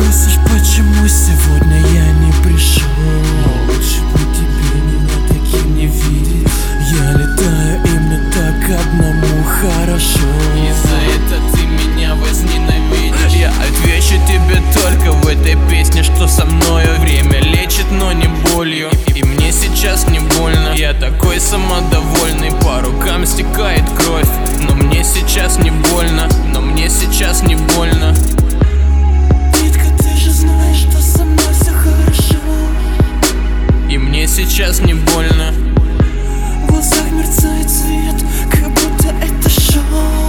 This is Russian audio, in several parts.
спросишь, почему сегодня я не пришел? Лучше бы тебе меня таким не видеть. Я летаю, и мне так одному хорошо. И за это ты меня возненавидишь. Я отвечу тебе только в этой песне, что со мною время лечит, но не болью. И мне сейчас не больно. Я такой самодовольный, по рукам стекает кровь. Но мне сейчас не больно, но мне сейчас не больно. Детка, ты же знаешь, что со мной все хорошо. И мне сейчас не больно. В глазах мерцает свет, как будто это шоу.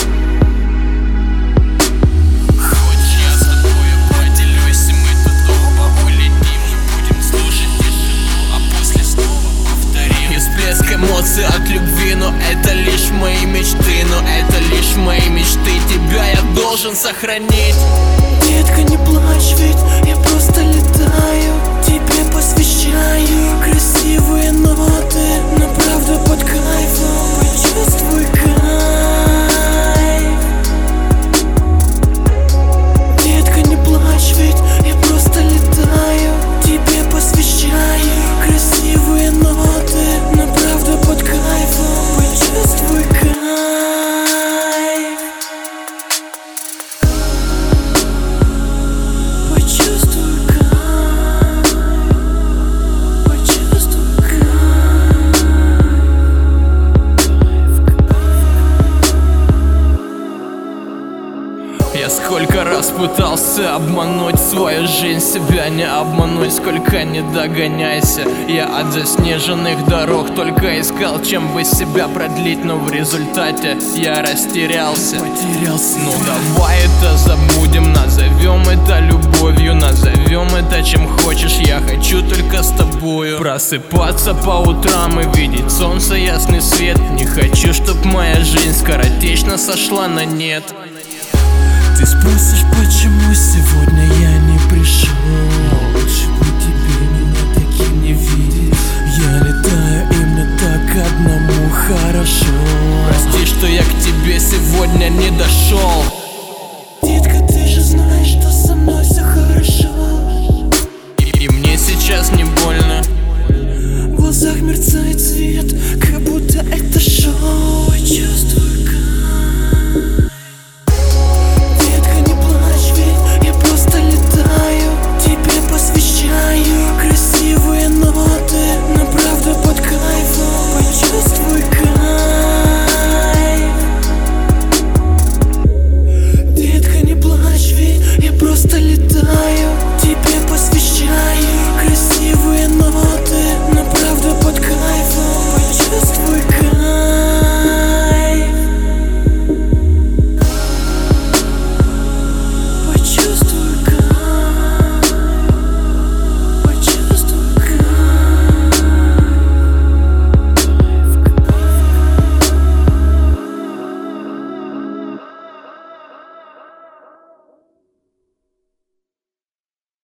Хочешь, я с тобою поделюсь, и мы тут оба улетим. Будем слушать тишину, а после снова повторим. И всплеск эмоций от любви, но это лишь мои мечты. Но это лишь мои мечты, тебя я должен сохранить. Детка, не плачь, ведь я просто летаю. Тебе посвящаю красивые ноты, но правда под кайфом. Почувствуй кайф. Детка, не плачь, ведь я просто летаю. Тебе посвящаю красивые ноты, но правда под кайфом. Почувствуй кайф. Почувствуй кайф. Почувствуй кайф. Я сколько раз пытался обмануть свою жизнь, себя не обмануть, сколько не догоняйся. Я от заснеженных дорог только искал, чем бы себя продлить, но в результате я растерялся. Ну давай это забудем, назовем это любовью, назовем это чем хочешь, я хочу только с тобою. Просыпаться по утрам и видеть солнце, ясный свет. Не хочу, чтоб моя жизнь скоротечно сошла на нет. Ты спросишь, почему сегодня